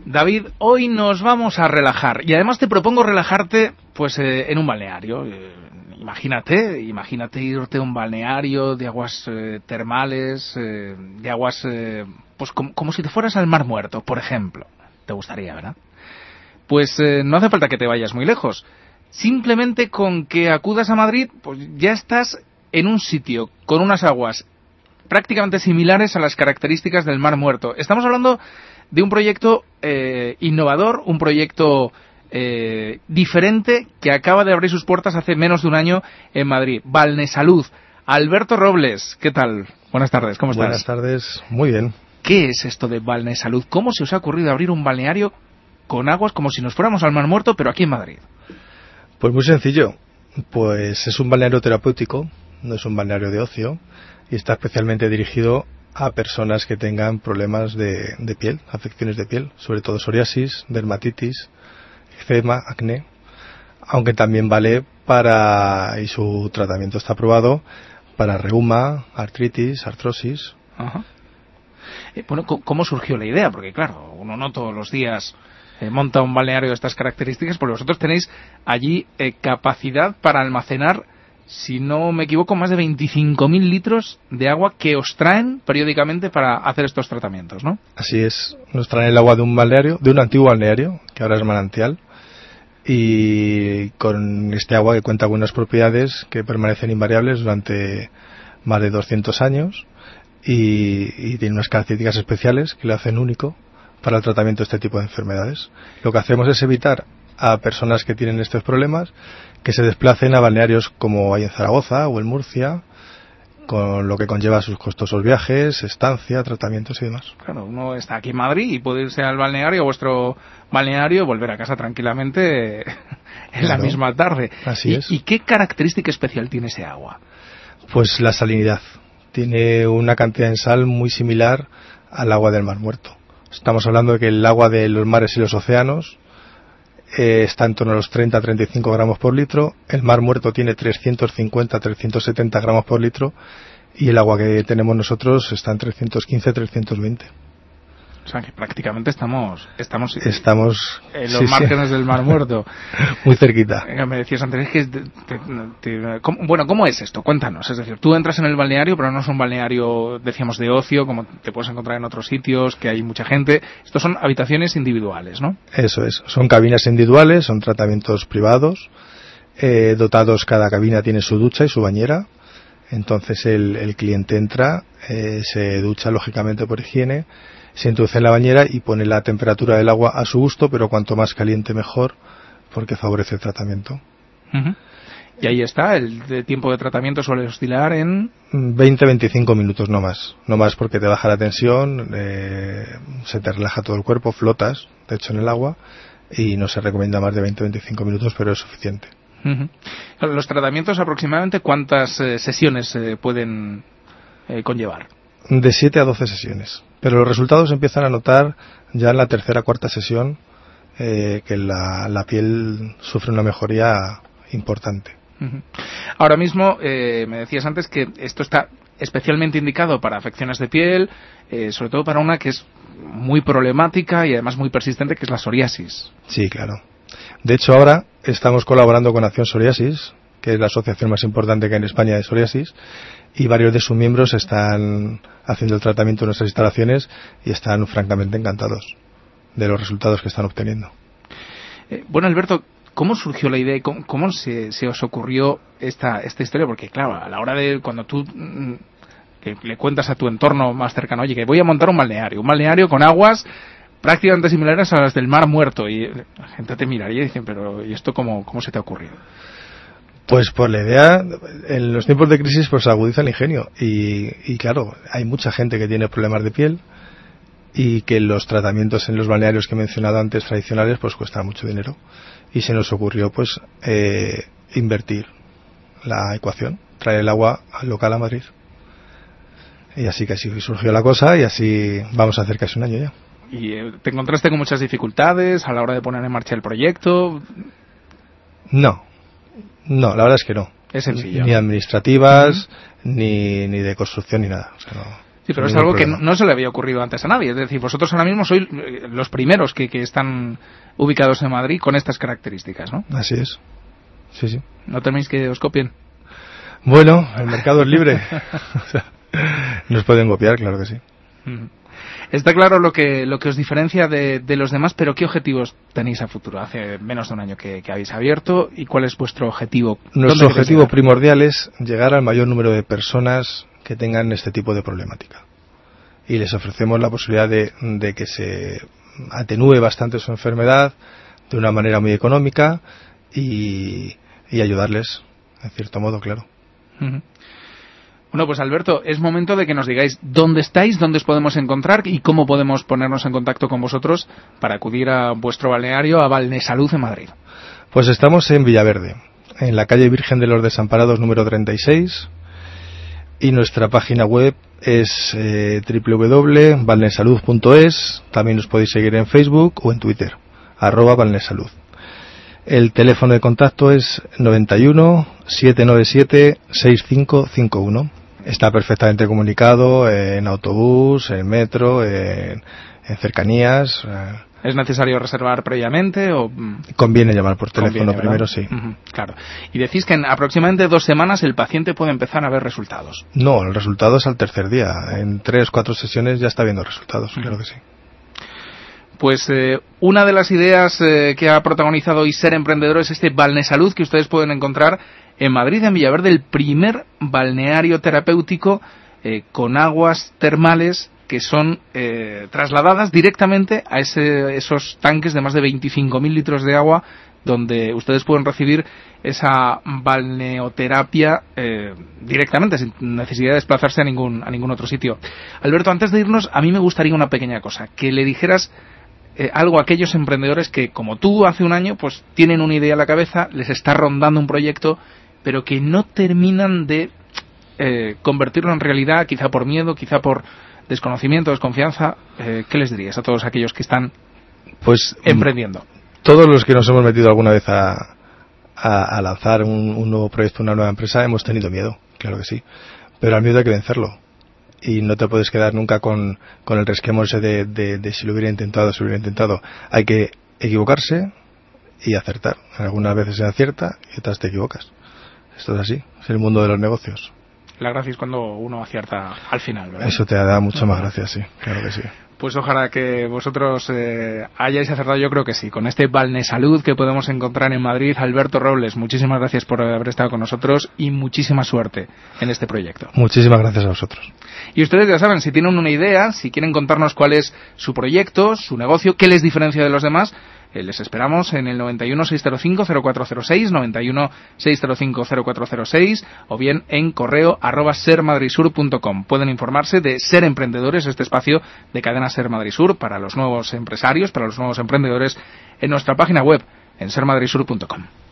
David, hoy nos vamos a relajar y además te propongo relajarte pues en un balneario. Imagínate irte a un balneario de aguas termales, de aguas pues como si te fueras al Mar Muerto, por ejemplo. Te gustaría, ¿verdad? Pues no hace falta que te vayas muy lejos. Simplemente con que acudas a Madrid, pues ya estás en un sitio con unas aguas prácticamente similares a las características del Mar Muerto. Estamos hablando de un proyecto innovador, un proyecto diferente que acaba de abrir sus puertas hace menos de un año en Madrid. Balnesalud. Alberto Robles, ¿qué tal? Buenas tardes, ¿cómo estás? Buenas tardes, muy bien. ¿Qué es esto de Balnesalud? ¿Cómo se os ha ocurrido abrir un balneario con aguas como si nos fuéramos al Mar Muerto, pero aquí en Madrid? Pues muy sencillo. Pues es un balneario terapéutico, no es un balneario de ocio, y está especialmente dirigido a personas que tengan problemas de piel, afecciones de piel, sobre todo psoriasis, dermatitis, eczema, acné, aunque también vale para, y su tratamiento está aprobado, para reuma, artritis, artrosis. Ajá. Bueno, ¿cómo surgió la idea? Porque claro, uno no todos los días monta un balneario de estas características, porque vosotros tenéis allí capacidad para almacenar, si no me equivoco, más de 25.000 litros de agua que os traen periódicamente para hacer estos tratamientos, ¿no? Así es, nos traen el agua de un balneario, de un antiguo balneario, que ahora es manantial, y con este agua que cuenta con unas propiedades que permanecen invariables durante más de 200 años y tiene unas características especiales que lo hacen único para el tratamiento de este tipo de enfermedades. Lo que hacemos es evitar a personas que tienen estos problemas que se desplacen a balnearios como hay en Zaragoza o en Murcia, con lo que conlleva sus costosos viajes, estancia, tratamientos y demás. Claro, uno está aquí en Madrid y puede irse al balneario, a vuestro balneario, y volver a casa tranquilamente en la misma tarde. Así es. ¿Y qué característica especial tiene ese agua? Pues la salinidad. Tiene una cantidad en sal muy similar al agua del Mar Muerto. Estamos hablando de que el agua de los mares y los océanos está en torno a los 30-35 gramos por litro. El Mar Muerto tiene 350-370 gramos por litro. Y el agua que tenemos nosotros está en 315-320. O sea que prácticamente estamos en los márgenes del Mar Muerto. Muy cerquita. Me decías antes que ¿cómo es esto? Cuéntanos. Es decir, tú entras en el balneario, pero no es un balneario, decíamos, de ocio, como te puedes encontrar en otros sitios, que hay mucha gente. Estos son habitaciones individuales, ¿no? Eso es. Son cabinas individuales, son tratamientos privados, dotados, cada cabina tiene su ducha y su bañera. Entonces el cliente entra, se ducha lógicamente por higiene, se introduce en la bañera y pone la temperatura del agua a su gusto, pero cuanto más caliente mejor, porque favorece el tratamiento. Uh-huh. Y ahí está, el tiempo de tratamiento suele oscilar en 20-25 minutos, no más. No más porque te baja la tensión, se te relaja todo el cuerpo, flotas, de hecho, en el agua, y no se recomienda más de 20-25 minutos, pero es suficiente. Uh-huh. Los tratamientos, aproximadamente, ¿cuántas sesiones pueden conllevar? De 7 a 12 sesiones. Pero los resultados se empiezan a notar ya en la tercera o cuarta sesión, que la piel sufre una mejoría importante. Uh-huh. Ahora mismo, me decías antes que esto está especialmente indicado para afecciones de piel, sobre todo para una que es muy problemática y además muy persistente, que es la psoriasis. Sí, claro. De hecho, ahora estamos colaborando con Acción Psoriasis, que es la asociación más importante que hay en España de psoriasis, y varios de sus miembros están haciendo el tratamiento en nuestras instalaciones y están francamente encantados de los resultados que están obteniendo. Bueno, Alberto, ¿cómo surgió la idea y cómo se os ocurrió esta historia? Porque claro, a la hora de cuando tú que le cuentas a tu entorno más cercano, oye, que voy a montar un balneario con aguas prácticamente similares a las del Mar Muerto, y la gente te miraría y dicen, pero ¿y esto cómo se te ha ocurrido? Pues por la idea, en los tiempos de crisis pues agudiza el ingenio y claro, hay mucha gente que tiene problemas de piel y que los tratamientos en los balnearios que he mencionado antes tradicionales pues cuestan mucho dinero, y se nos ocurrió pues invertir la ecuación, traer el agua local a Madrid, y así surgió la cosa, y así vamos a hacer casi un año ya. ¿Y te encontraste con muchas dificultades a la hora de poner en marcha el proyecto? No, la verdad es que no. Es sencillo. Ni administrativas, ni de construcción, ni nada. O sea, no. Sí, pero es algo que no se le había ocurrido antes a nadie. Es decir, vosotros ahora mismo sois los primeros que están ubicados en Madrid con estas características, ¿no? Así es. Sí, sí. ¿No teméis que os copien? Bueno, el mercado es libre. O sea, nos pueden copiar, claro que sí. Está claro lo que os diferencia de los demás, pero ¿qué objetivos tenéis a futuro? Hace menos de un año que habéis abierto, ¿y cuál es vuestro objetivo? Nuestro objetivo primordial es llegar al mayor número de personas que tengan este tipo de problemática. Y les ofrecemos la posibilidad de que se atenúe bastante su enfermedad de una manera muy económica y ayudarles, en cierto modo, claro. Bueno, pues Alberto, es momento de que nos digáis dónde estáis, dónde os podemos encontrar y cómo podemos ponernos en contacto con vosotros para acudir a vuestro balneario, a Balnesalud en Madrid. Pues estamos en Villaverde, en la calle Virgen de los Desamparados número 36, y nuestra página web es www.balnesalud.es. También nos podéis seguir en Facebook o en Twitter, @Balnesalud. El teléfono de contacto es 91 797 6551. Está perfectamente comunicado en autobús, en metro, en cercanías. ¿Es necesario reservar previamente o...? Conviene llamar por teléfono primero, sí. Claro. Y decís que en aproximadamente 2 semanas el paciente puede empezar a ver resultados. No, el resultado es al tercer día. En 3 o 4 sesiones ya está viendo resultados, claro que sí. Pues una de las ideas que ha protagonizado hoy Ser Emprendedor es este Balnesalud que ustedes pueden encontrar en Madrid, en Villaverde, el primer balneario terapéutico con aguas termales que son trasladadas directamente a esos tanques de más de 25.000 litros de agua, donde ustedes pueden recibir esa balneoterapia directamente, sin necesidad de desplazarse a ningún otro sitio. Alberto, antes de irnos, a mí me gustaría una pequeña cosa, que le dijeras algo a aquellos emprendedores que, como tú, hace un año, pues tienen una idea en la cabeza, les está rondando un proyecto, pero que no terminan de convertirlo en realidad, quizá por miedo, quizá por desconocimiento, desconfianza. ¿Qué les dirías a todos aquellos que están emprendiendo? Todos los que nos hemos metido alguna vez a lanzar un nuevo proyecto, una nueva empresa, hemos tenido miedo, claro que sí, pero al miedo hay que vencerlo. Y no te puedes quedar nunca con el resquemor ese de si lo hubiera intentado. Hay que equivocarse y acertar. Algunas veces se acierta y otras te equivocas. Esto es así, es el mundo de los negocios. La gracia es cuando uno acierta al final, ¿verdad? Eso te da mucho más gracia, sí, claro que sí. Pues ojalá que vosotros hayáis acertado, yo creo que sí, con este Balnesalud que podemos encontrar en Madrid. Alberto Robles, muchísimas gracias por haber estado con nosotros y muchísima suerte en este proyecto. Muchísimas gracias a vosotros. Y ustedes ya saben, si tienen una idea, si quieren contarnos cuál es su proyecto, su negocio, qué les diferencia de los demás, les esperamos en el 91 605 0406, 91 605 0406 o bien en correo @sermadridsur.com. Pueden informarse de Ser Emprendedores, este espacio de Cadena Ser Madrid Sur para los nuevos empresarios, para los nuevos emprendedores, en nuestra página web en sermadridsur.com.